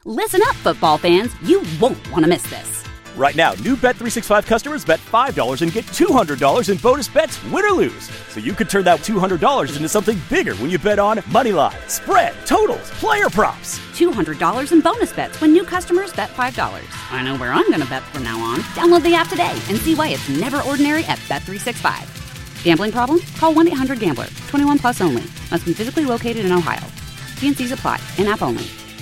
Listen up, football fans. You won't want to miss this. Right now, new Bet365 customers bet $5 and get $200 in bonus bets, win or lose. So you could turn that $200 into something bigger when you bet on money line, spread, totals, player props. $200 in bonus bets when new customers bet $5. I know where I'm going to bet from now on. Download the app today and see why it's never ordinary at Bet365. Gambling problem? Call 1-800-GAMBLER. 21 plus only. Must be physically located in Ohio. T&Cs apply. In-app only.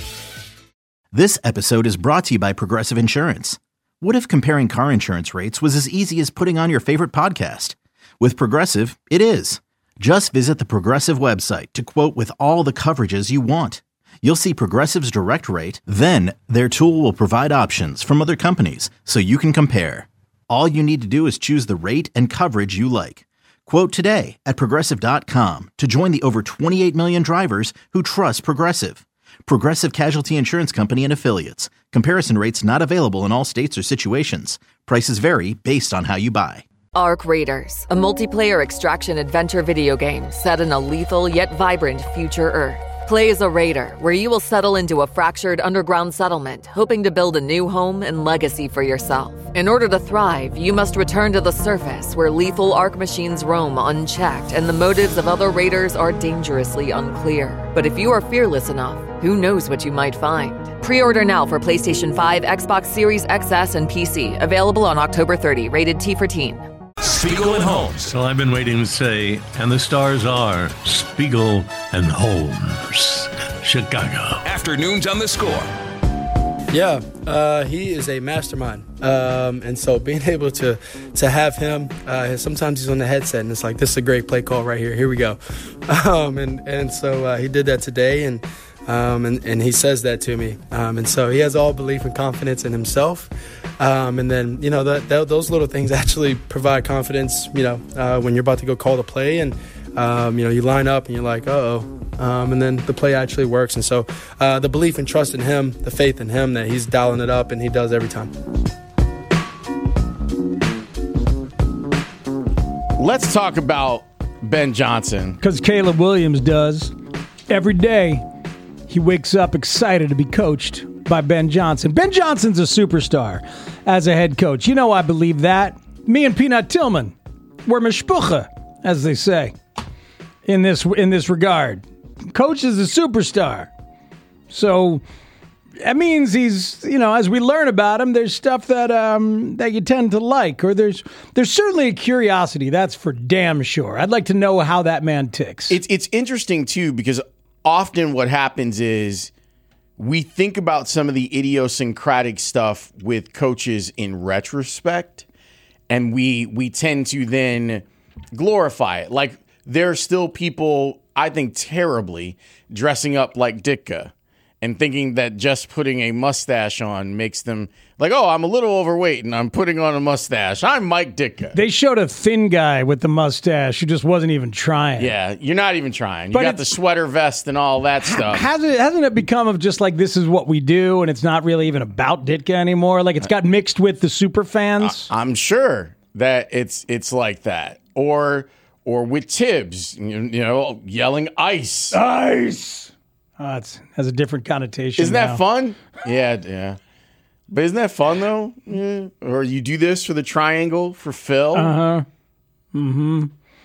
This episode is brought to you by Progressive Insurance. What if comparing car insurance rates was as easy as putting on your favorite podcast? With Progressive, it is. Just visit the Progressive website to quote with all the coverages you want. You'll see Progressive's direct rate, then their tool will provide options from other companies so you can compare. All you need to do is choose the rate and coverage you like. Quote today at Progressive.com to join the over 28 million drivers who trust Progressive. Progressive Casualty Insurance Company and Affiliates. Comparison rates not available in all states or situations. Prices vary based on how you buy. Arc Raiders, a multiplayer extraction adventure video game set in a lethal yet vibrant future Earth. Play as a raider, where you will settle into a fractured underground settlement, hoping to build a new home and legacy for yourself. In order to thrive, you must return to the surface, where lethal Arc machines roam unchecked, and the motives of other raiders are dangerously unclear. But if you are fearless enough, who knows what you might find? Pre-order now for PlayStation 5, Xbox Series XS, and PC. Available on October 30. Rated T for Teen. Spiegel and Holmes. So I've been waiting to say, and the stars are Spiegel and Holmes, Chicago. Afternoons on the Score. Yeah, he is a mastermind. And so being able to have him, sometimes he's on the headset and it's like, this is a great play call right here. Here we go. And so he did that today and he says that to me. And so he has all belief and confidence in himself. And then, you know, those little things actually provide confidence, you know, when you're about to go call the play and, you know, you line up and you're like, uh-oh. And then the play actually works. And so the belief and trust in him, the faith in him that he's dialing it up and he does every time. Let's talk about Ben Johnson. Because Caleb Williams does. Every day, he wakes up excited to be coached by Ben Johnson. Ben Johnson's a superstar as a head coach. You know I believe that. Me and Peanut Tillman, we're mishpucha, as they say, in this regard. Coach is a superstar. So that means he's, you know, as we learn about him, there's stuff that you tend to like, or there's certainly a curiosity, that's for damn sure. I'd like to know how that man ticks. It's interesting, too, because often what happens is we think about some of the idiosyncratic stuff with coaches in retrospect, and we tend to then glorify it. Like, there are still people, I think terribly, dressing up like Ditka and thinking that just putting a mustache on makes them like, oh, I'm a little overweight and I'm putting on a mustache. I'm Mike Ditka. They showed a thin guy with the mustache who just wasn't even trying. Yeah, you're not even trying. You got the sweater vest and all that stuff. Hasn't it become of just like, this is what we do, and it's not really even about Ditka anymore? Like, it's got mixed with the super fans? I'm sure that it's like that. Or with Tibbs, you know, yelling ice. Ice! Oh, it has a different connotation. Isn't that fun? Yeah. But isn't that fun, though? Yeah. Or you do this for the triangle for Phil. Uh-huh. Mm-hmm.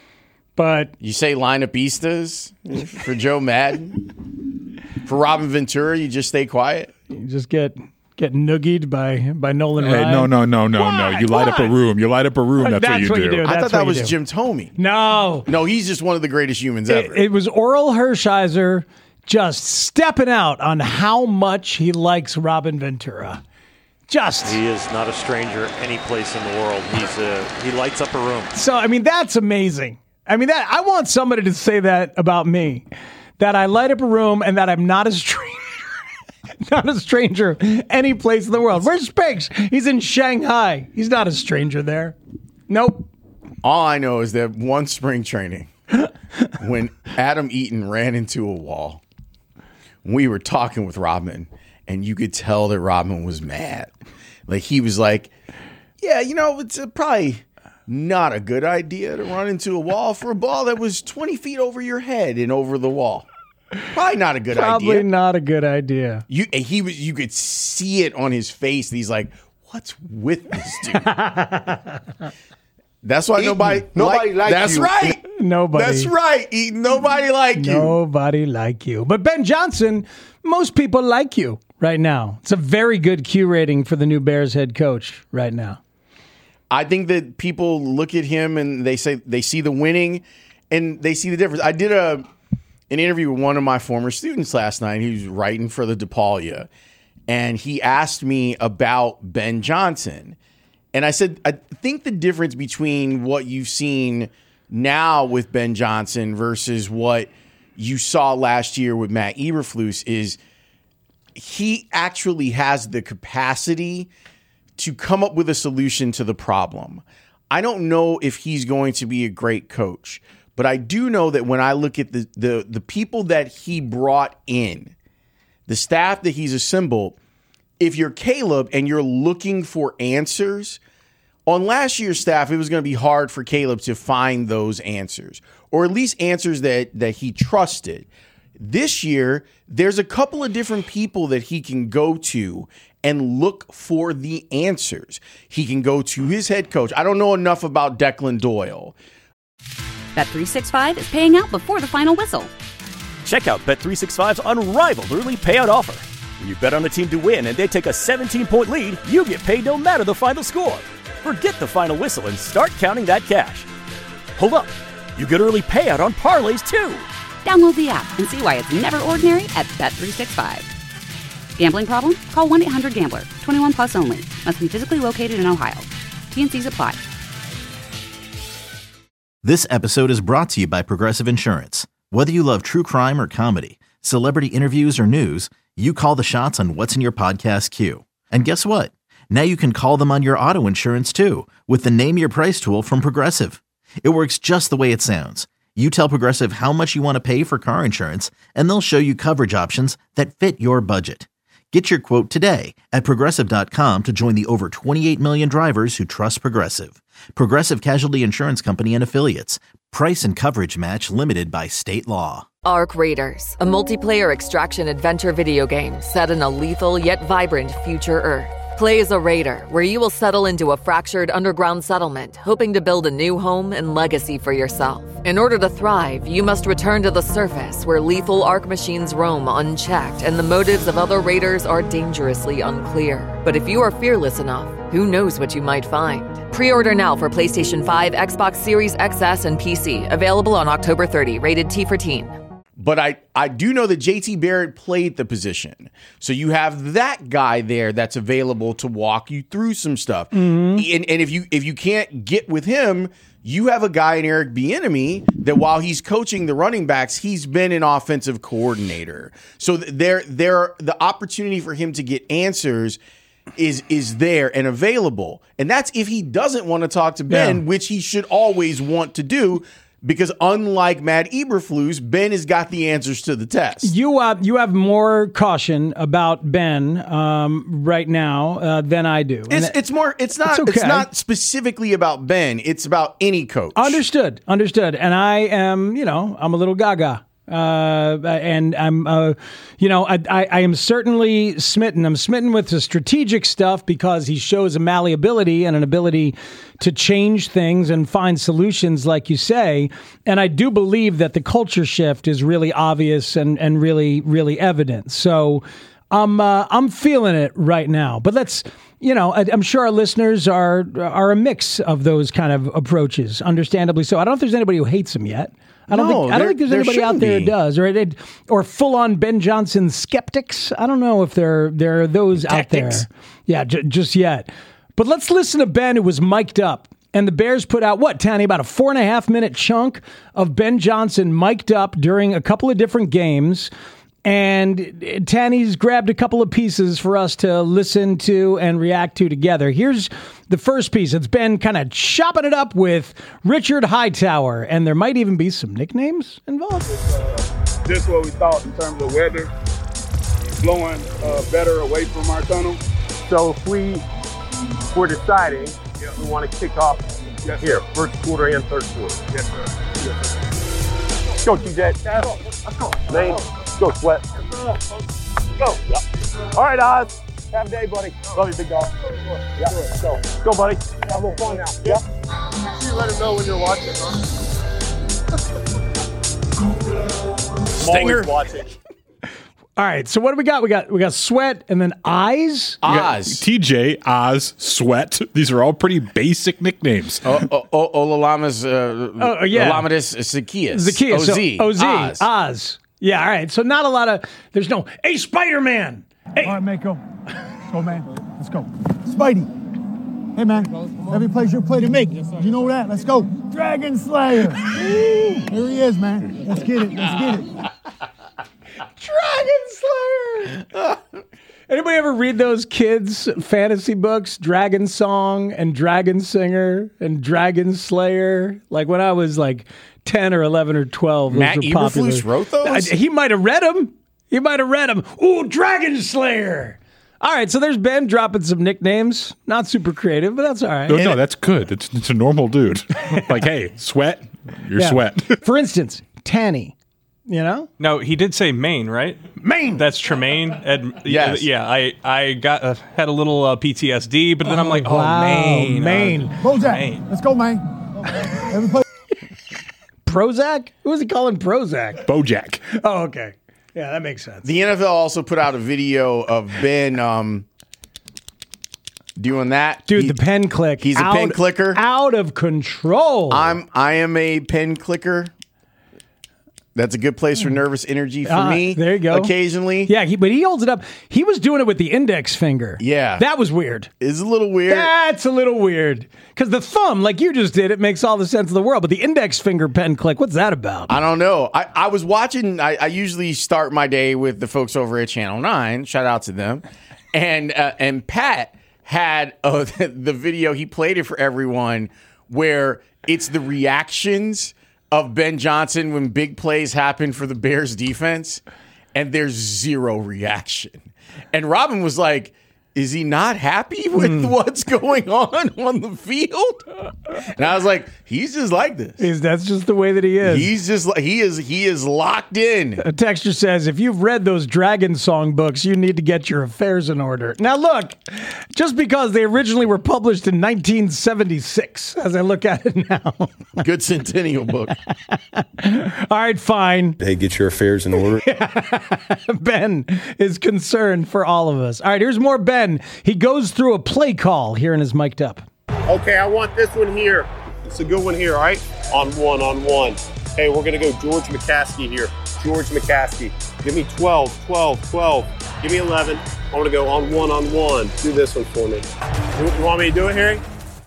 But you say lineupistas for Joe Madden. For Robin Ventura, you just stay quiet. You just get noogied by Nolan Ryan. No. You light up a room. That's what you do. I thought that was Jim Thome. No, he's just one of the greatest humans ever. It was Oral Hershiser just stepping out on how much he likes Robin Ventura. He is not a stranger any place in the world. He lights up a room. So, I mean, that's amazing. I mean, I want somebody to say that about me, that I light up a room and that I'm not a stranger. Not a stranger any place in the world. Where's Spags? He's in Shanghai. He's not a stranger there. Nope. All I know is that one spring training, when Adam Eaton ran into a wall, we were talking with Robin, and you could tell that Robin was mad. Like, he was like, yeah, you know, it's probably not a good idea to run into a wall for a ball that was 20 feet over your head and over the wall. Probably not a good idea. Probably not a good idea. You could see it on his face. And he's like, "What's with this dude?" That's why nobody likes that's you. Right. Nobody. That's right. Nobody like you. Nobody like you. But Ben Johnson, most people like you right now. It's a very good Q rating for the new Bears head coach right now. I think that people look at him and they say they see the winning and they see the difference. I did an interview with one of my former students last night. He was writing for the DePaulia, and he asked me about Ben Johnson. And I said, I think the difference between what you've seen now with Ben Johnson versus what you saw last year with Matt Eberflus is he actually has the capacity to come up with a solution to the problem. I don't know if he's going to be a great coach, but I do know that when I look at the people that he brought in, the staff that he's assembled, if you're Caleb and you're looking for answers, on last year's staff, it was going to be hard for Caleb to find those answers, or at least answers that he trusted. This year, there's a couple of different people that he can go to and look for the answers. He can go to his head coach. I don't know enough about Declan Doyle. Bet365 is paying out before the final whistle. Check out Bet365's unrivaled early payout offer. When you bet on a team to win and they take a 17-point lead, you get paid no matter the final score. Forget the final whistle and start counting that cash. Hold up. You get early payout on parlays, too. Download the app and see why it's never ordinary at Bet365. Gambling problem? Call 1-800-GAMBLER. 21 plus only. Must be physically located in Ohio. T&Cs apply. This episode is brought to you by Progressive Insurance. Whether you love true crime or comedy, celebrity interviews or news, you call the shots on what's in your podcast queue. And guess what? Now you can call them on your auto insurance too with the Name Your Price tool from Progressive. It works just the way it sounds. You tell Progressive how much you want to pay for car insurance, and they'll show you coverage options that fit your budget. Get your quote today at Progressive.com to join the over 28 million drivers who trust Progressive. Progressive Casualty Insurance Company and Affiliates. Price and coverage match limited by state law. Arc Raiders, a multiplayer extraction adventure video game set in a lethal yet vibrant future Earth. Play as a raider, where you will settle into a fractured underground settlement, hoping to build a new home and legacy for yourself. In order to thrive, you must return to the surface, where lethal Arc machines roam unchecked and the motives of other raiders are dangerously unclear. But if you are fearless enough, who knows what you might find? Pre-order now for PlayStation 5, Xbox Series XS, and PC. Available on October 30. Rated T for Teen. But I do know that JT Barrett played the position. So you have that guy there that's available to walk you through some stuff. Mm-hmm. And if you can't get with him, you have a guy in Eric Bieniemy that while he's coaching the running backs, he's been an offensive coordinator. So the opportunity for him to get answers is there and available. And that's if he doesn't want to talk to Ben, which he should always want to do. Because unlike Matt Eberflus, Ben has got the answers to the test. You have more caution about Ben right now than I do. It's not specifically about Ben. It's about any coach. Understood. And I am, I'm a little gaga. And I'm, I am certainly smitten. I'm smitten with the strategic stuff because he shows a malleability and an ability to change things and find solutions, like you say. And I do believe that the culture shift is really obvious and really, really evident. So I'm feeling it right now. But let's, I'm sure our listeners are a mix of those kind of approaches, understandably so. I don't know if there's anybody who hates him yet. I don't think there's anybody out there who does, or full-on Ben Johnson skeptics. I don't know if there are those Tactics. Out there. Yeah, just yet. But let's listen to Ben, who was mic'd up. And the Bears put out, Tanny, about a 4.5-minute chunk of Ben Johnson mic'd up during a couple of different games. And Tanny's grabbed a couple of pieces for us to listen to and react to together. Here's the first piece. It's Ben kind of chopping it up with Richard Hightower, and there might even be some nicknames involved. This is what we thought in terms of weather, blowing better away from our tunnel. So if we're deciding we want to kick off here, first quarter and third quarter. Yes, sir. Go, TJ. Let's go. Name. go, Sweat. Go. Yeah. All right, Oz. Have a day, buddy. Love you, big dog. Yeah, let's go. Let's go, buddy. Have a little fun now. Yeah. You let him know when you're watching, huh? Stinger. Watching. All right, so what do we got? We got Sweat and then Oz. TJ, Oz, Sweat. These are all pretty basic nicknames. Olalamas, Olamadis Zacchaeus. OZ. Oz. Yeah, all right. So not a lot of, there's no, hey, Spider-Man. Hey. All right, Mako. Let's go, man. Let's go. Spidey. Hey, man. Every place your play to make. You know that. Let's go. Dragon Slayer. Here he is, man. Let's get it. Dragon Slayer. Anybody ever read those kids' fantasy books? Dragon Song and Dragon Singer and Dragon Slayer? Like when I was like 10 or 11 or 12. Matt Eberflus wrote those? He might have read them. Ooh, Dragon Slayer. All right, so there's Ben dropping some nicknames. Not super creative, but that's all right. No, that's good. It's a normal dude. Like, hey, Sweat, you're Sweat. For instance, Tanny. You know? No, he did say Maine, right? Maine. That's Tremaine. Yes. Yeah, I got had a little PTSD, but then I'm like, wow. Maine. Maine. Bojack. Maine. Let's go, man. Every place. Prozac? Who was he calling Prozac? Bojack. Oh, okay. Yeah, that makes sense. The NFL also put out a video of Ben doing that. Dude, the pen click. He's a pen clicker. Out of control. I am a pen clicker. That's a good place for nervous energy for me. There you go. Occasionally. Yeah, but he holds it up. He was doing it with the index finger. Yeah. That was weird. It's a little weird. That's a little weird. Because the thumb, like you just did, it makes all the sense in the world. But the index finger pen click, what's that about? I don't know. I was watching, I usually start my day with the folks over at Channel 9. Shout out to them. And Pat had the video, he played it for everyone, where it's the reactions of Ben Johnson when big plays happen for the Bears defense, and there's zero reaction. And Robin was like, is he not happy with what's going on the field? And I was like, he's just like this. That's just the way that he is. He's just like he is locked in. A texter says, if you've read those Dragon Song books, you need to get your affairs in order. Now look, just because they originally were published in 1976, as I look at it now. Good centennial book. All right, fine. Hey, get your affairs in order. Ben is concerned for all of us. All right, here's more Ben. He goes through a play call here and is mic'd up. Okay, I want this one here. It's a good one here, all right? On one. Hey, we're going to go George McCaskey here. George McCaskey. Give me 12. Give me 11. I want to go on one. Do this one for me. You want me to do it, Harry?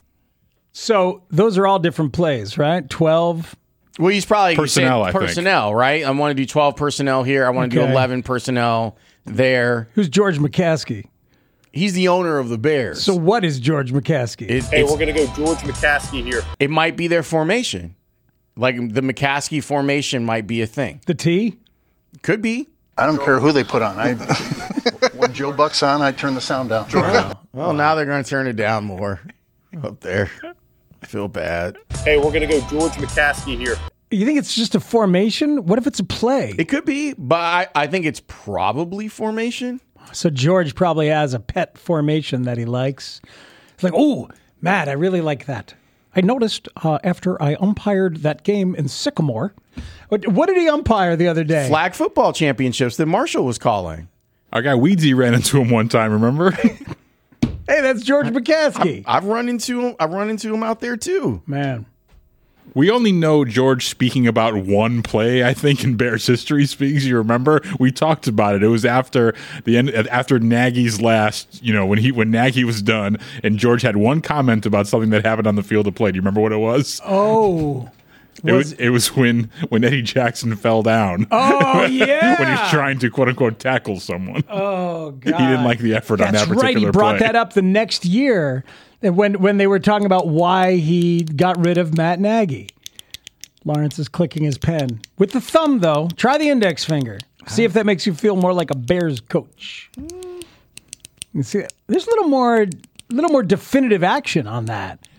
So those are all different plays, right? 12. Well, he's probably personnel, personnel, right? I want to do 12 personnel here. I want to do 11 personnel there. Who's George McCaskey? He's the owner of the Bears. So what is George McCaskey? Hey, we're going to go George McCaskey here. It might be their formation. Like the McCaskey formation might be a thing. The T? Could be. I don't care who they put on. When Joe Buck's on, I turn the sound down. Well, now they're going to turn it down more up there. I feel bad. Hey, we're going to go George McCaskey here. You think it's just a formation? What if it's a play? It could be, but I think it's probably formation. So George probably has a pet formation that he likes. It's like, oh, Matt, I really like that. I noticed after I umpired that game in Sycamore. What did he umpire the other day? Flag football championships that Marshall was calling. Our guy Weedsy ran into him one time, remember? Hey, that's George McCaskey. I've run into him out there too. Man. We only know George speaking about one play, I think, in Bears history. Speaks, you remember? We talked about it. It was after the end, after Nagy's last, when Nagy was done, and George had one comment about something that happened on the field of play. Do you remember what it was? Oh, it was when Eddie Jackson fell down. Oh yeah, when he's trying to quote unquote tackle someone. Oh God, he didn't like the effort on that particular play. That's right. He brought that up the next year. When they were talking about why he got rid of Matt Nagy. Lawrence is clicking his pen. With the thumb, though, try the index finger. See if that makes you feel more like a Bears coach. You see, there's a little more definitive action on that.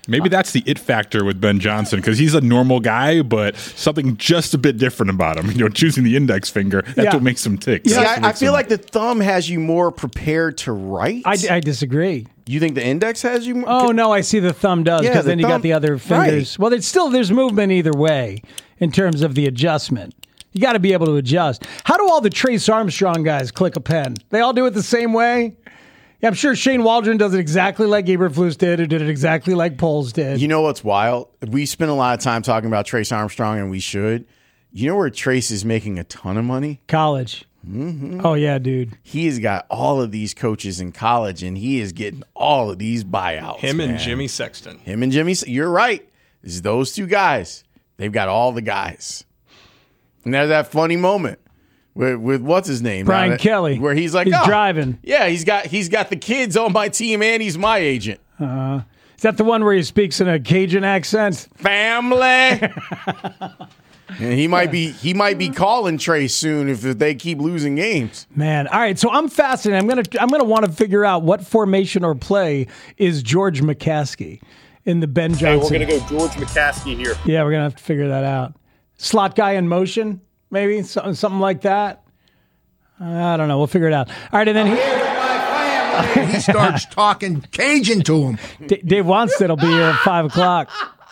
Maybe that's the it factor with Ben Johnson, because he's a normal guy, but something just a bit different about him. Choosing the index finger, that's what makes him tick. See, I feel like the thumb has you more prepared to write. I disagree. You think the index has you more? Oh, no, I see the thumb does, because then you got the other fingers. Right. Well, there's movement either way in terms of the adjustment. You got to be able to adjust. How do all the Trace Armstrong guys click a pen? They all do it the same way? Yeah, I'm sure Shane Waldron does it exactly like Eberflus did, or did it exactly like Poles did. You know what's wild? We spend a lot of time talking about Trace Armstrong, and we should. You know where Trace is making a ton of money? College. Mm-hmm. Oh, yeah, dude. He has got all of these coaches in college, and he is getting all of these buyouts. Him and Jimmy Sexton. You're right. It's those two guys. They've got all the guys. And there's that funny moment with what's his name? Brian Kelly. Where he's like, driving. Yeah, he's got the kids on my team, and he's my agent. Is that the one where he speaks in a Cajun accent? Family. And he might be calling Trace soon if they keep losing games. Man, all right. So I'm fascinated. I'm gonna want to figure out what formation or play is George McCaskey in the Ben Johnson. Hey, we're gonna go George McCaskey here. Yeah, we're gonna have to figure that out. Slot guy in motion, maybe something like that. I don't know. We'll figure it out. All right, and then he starts talking Cajun to him. Dave Wanstead will be here at 5:00.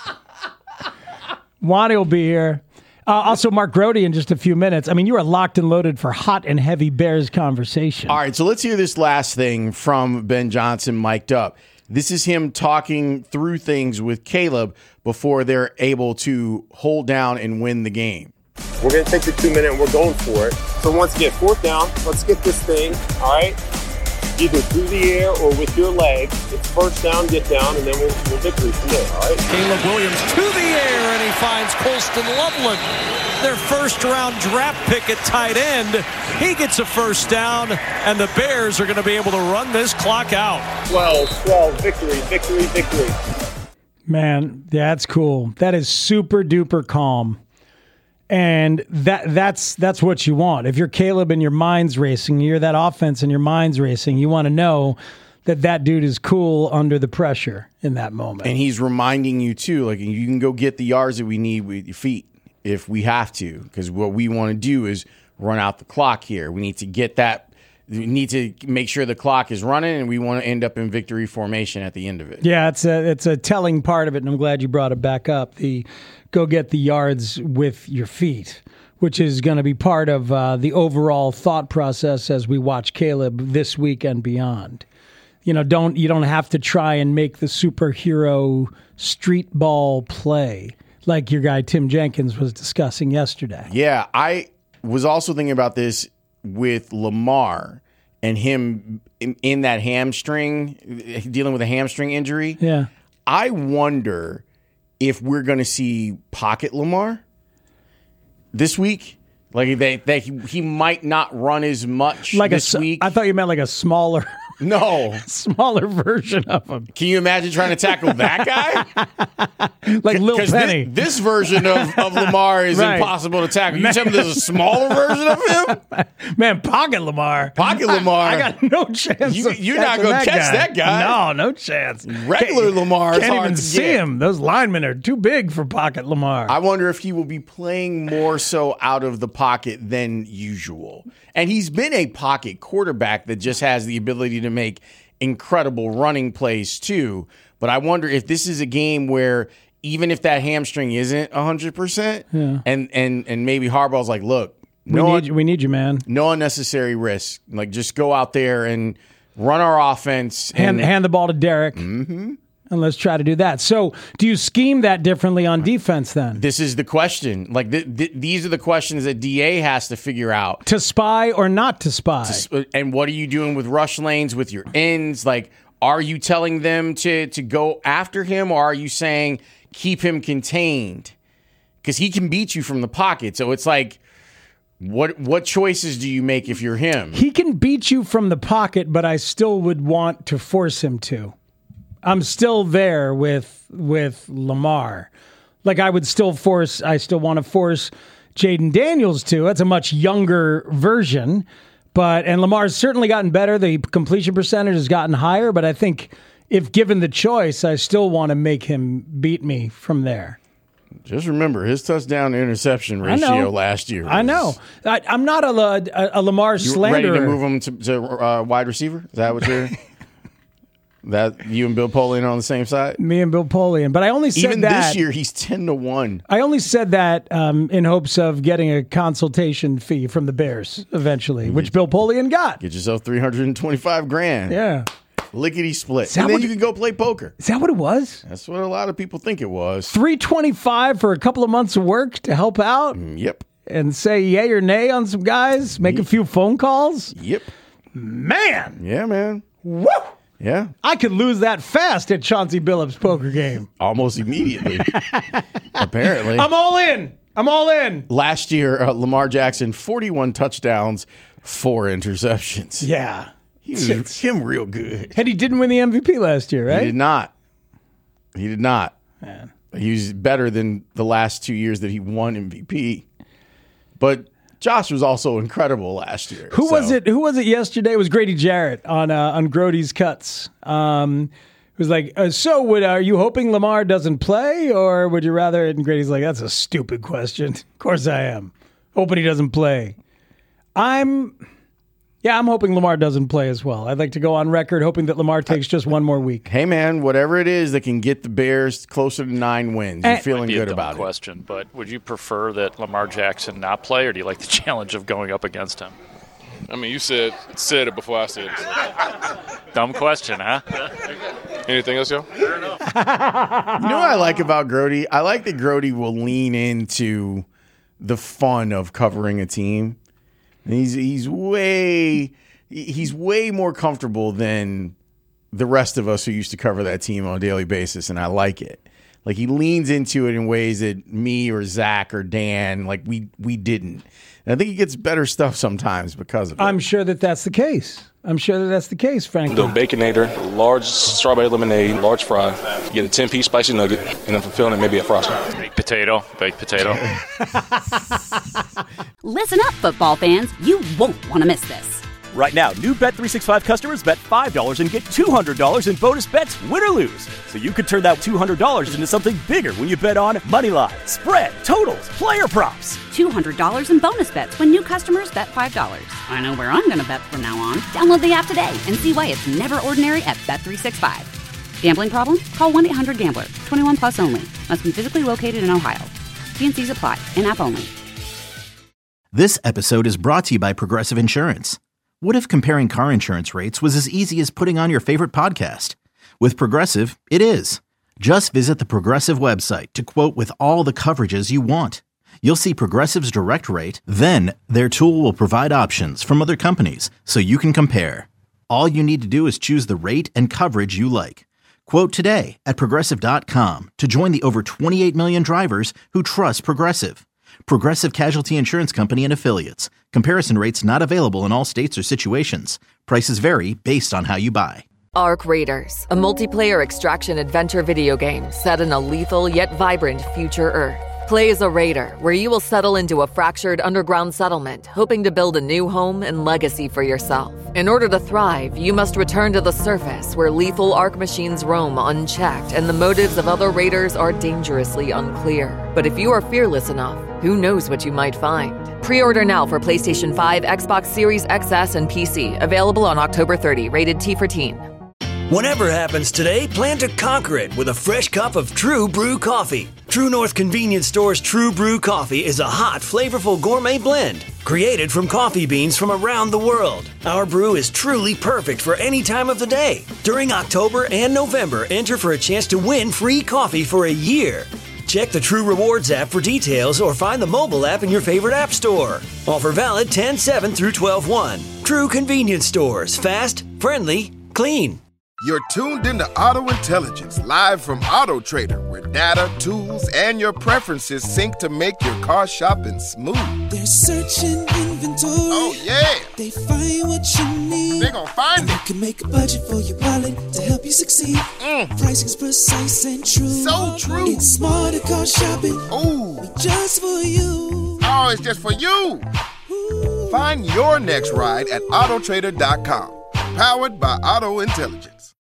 Wani will be here. Also, Mark Grody in just a few minutes. I mean, you are locked and loaded for hot and heavy Bears conversation. All right, so let's hear this last thing from Ben Johnson mic'd up. This is him talking through things with Caleb before they're able to hold down and win the game. We're going to take the 2 minute and we're going for it. So once again, 4th down, let's get this thing, all right? Either through the air or with your legs. It's 1st down, get down, and then we'll victory from there, all right? Caleb Williams to the air, and he finds Colston Loveland, their 1st-round draft pick at tight end. He gets a 1st down, and the Bears are going to be able to run this clock out. 12, victory. Man, that's cool. That is super duper calm. And that's what you want. If you're Caleb and your mind's racing, you're that offense and your mind's racing, you want to know that dude is cool under the pressure in that moment. And he's reminding you, too, like, you can go get the yards that we need with your feet if we have to, because what we want to do is run out the clock here. We need to get that. We need to make sure the clock is running, and we want to end up in victory formation at the end of it. Yeah, it's a telling part of it, and I'm glad you brought it back up. The go get the yards with your feet, which is going to be part of the overall thought process as we watch Caleb this week and beyond. You don't have to try and make the superhero street ball play like your guy Tim Jenkins was discussing yesterday. Yeah, I was also thinking about this with Lamar and him in that hamstring, dealing with a hamstring injury. Yeah. I wonder if we're going to see pocket Lamar this week. Like he might not run as much like this week. I thought you meant like a smaller... No. Smaller version of him. Can you imagine trying to tackle that guy? Like Lil Penny. This version of Lamar is impossible to tackle. You tell me there's a smaller version of him? Man, Pocket Lamar. Pocket Lamar. I got no chance. You're not going to catch that guy. No chance. Regular Lamar is hard to get. Can't even see him. Those linemen are too big for Pocket Lamar. I wonder if he will be playing more so out of the pocket than usual. And he's been a pocket quarterback that just has the ability to make incredible running plays too. But I wonder if this is a game where even if that hamstring isn't 100%, and maybe Harbaugh's like, look, we need you, man. No unnecessary risk. Like, just go out there and run our offense. Hand the ball to Derek. Mm-hmm. And let's try to do that. So do you scheme that differently on defense then? This is the question. Like these are the questions that DA has to figure out. To spy or not to spy? And what are you doing with rush lanes, with your ends? Like, are you telling them to go after him, or are you saying keep him contained? Because he can beat you from the pocket. So it's like, what choices do you make if you're him? He can beat you from the pocket, but I still would want to force him to. I'm still there with Lamar. Like, I still want to force Jaden Daniels to. That's a much younger version. And Lamar's certainly gotten better. The completion percentage has gotten higher, but I think if given the choice, I still want to make him beat me from there. Just remember his touchdown to interception ratio last year. I know. I'm not a Lamar slanderer. Ready to move him to wide receiver? Is that what you're... That you and Bill Polian are on the same side? Me and Bill Polian. But I only said Even this year, he's 10-1. I only said that in hopes of getting a consultation fee from the Bears eventually, which Bill Polian got. Get yourself $325,000. Yeah. Lickety split. And then you can go play poker. Is that what it was? That's what a lot of people think it was. $325 for a couple of months of work to help out? Yep. And say yay or nay on some guys? Make a few phone calls? Yep. Man. Yeah, man. Woo! Yeah. I could lose that fast at Chauncey Billups' poker game. Almost immediately. Apparently. I'm all in. Last year, Lamar Jackson, 41 touchdowns, 4 interceptions. Yeah. He was him real good. And he didn't win the MVP last year, right? He did not. Man. He was better than the last 2 years that he won MVP. But Josh was also incredible last year. Who was it yesterday? It was Grady Jarrett on Grody's Cuts. It was like, are you hoping Lamar doesn't play, or would you rather? And Grady's like, that's a stupid question. Of course I am. Hoping he doesn't play. I'm hoping Lamar doesn't play as well. I'd like to go on record hoping that Lamar takes just one more week. Hey, man, whatever it is that can get the Bears closer to 9 wins, you're feeling good about it. Question, but would you prefer that Lamar Jackson not play, or do you like the challenge of going up against him? I mean, you said it before I said it. So. Dumb question, huh? Anything else, yo? You know what I like about Grody? I like that Grody will lean into the fun of covering a team. He's way more comfortable than the rest of us who used to cover that team on a daily basis, and I like it. Like, he leans into it in ways that me or Zach or Dan, like, we didn't. And I think he gets better stuff sometimes because of it. I'm sure that's the case. Frankly. The Baconator, large strawberry lemonade, large fry, you get a 10-piece spicy nugget, and then fulfilling it, maybe a frosting. Baked potato. Listen up, football fans. You won't want to miss this. Right now, new Bet365 customers bet $5 and get $200 in bonus bets, win or lose. So you could turn that $200 into something bigger when you bet on Moneyline, spread, totals, player props. $200 in bonus bets when new customers bet $5. I know where I'm going to bet from now on. Download the app today and see why it's never ordinary at Bet365. Gambling problem? Call 1-800-GAMBLER. 21 plus only. Must be physically located in Ohio. T&Cs apply. In-app only. This episode is brought to you by Progressive Insurance. What if comparing car insurance rates was as easy as putting on your favorite podcast? With Progressive, it is. Just visit the Progressive website to quote with all the coverages you want. You'll see Progressive's direct rate, then their tool will provide options from other companies so you can compare. All you need to do is choose the rate and coverage you like. Quote today at Progressive.com to join the over 28 million drivers who trust Progressive. Progressive Casualty Insurance Company and Affiliates. Comparison rates not available in all states or situations. Prices vary based on how you buy. Arc Raiders, a multiplayer extraction adventure video game set in a lethal yet vibrant future Earth. Play as a raider, where you will settle into a fractured underground settlement, hoping to build a new home and legacy for yourself. In order to thrive, you must return to the surface, where lethal Arc machines roam unchecked and the motives of other raiders are dangerously unclear. But if you are fearless enough, who knows what you might find? Pre-order now for PlayStation 5, Xbox Series XS, and PC. Available on October 30. Rated T for Teen. Whatever happens today, plan to conquer it with a fresh cup of True Brew coffee. True North Convenience Store's True Brew coffee is a hot, flavorful gourmet blend created from coffee beans from around the world. Our brew is truly perfect for any time of the day. During October and November, enter for a chance to win free coffee for a year. Check the True Rewards app for details or find the mobile app in your favorite app store. Offer valid 10/7 through 12/1. True Convenience Stores. Fast, friendly, clean. You're tuned into Auto Intelligence, live from Auto Trader, where data, tools, and your preferences sync to make your car shopping smooth. They're searching inventory. Oh, yeah. They find what you need. They're gonna find it. You can make a budget for your wallet to help you succeed. Pricing's precise and true. So true. It's smarter car shopping. Ooh. Just for you. Oh, it's just for you. Ooh. Find your next ride at autotrader.com. Powered by Auto Intelligence.